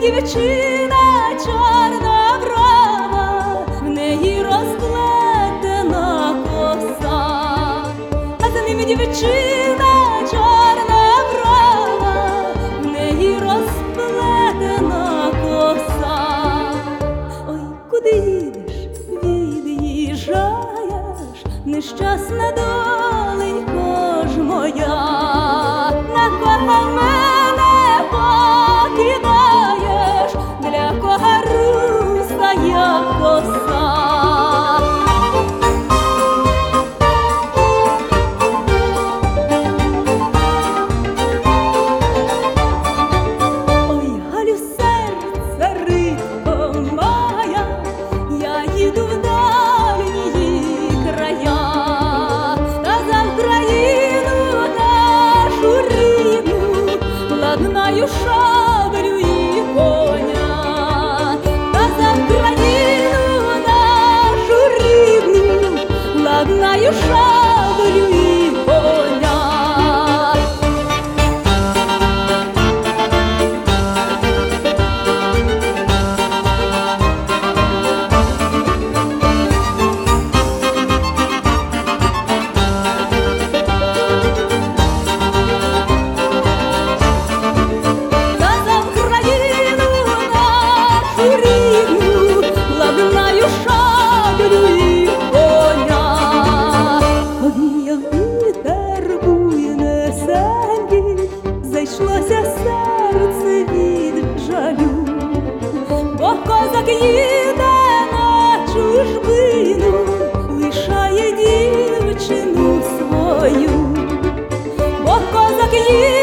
дівчина чорноброва, в неї розплетена коса, а за ними дівчина чорноброва, в неї розплетена коса. Ой, куди їдеш, від'їжджаєш, нещасна доленько ж моя, на кого мене покидаєш, для кого руса я коса. Ой, Галю, серце, рибко моя, я їду в дальні края, та за Україну нашу рідну, ладнаю шаблю і коня, та за Україну нашу рідну, ладнаю шаблю і коня. Зайшлося серце від жалю, бо козак їде на чужбину, лишає дівчину свою, бо козак їде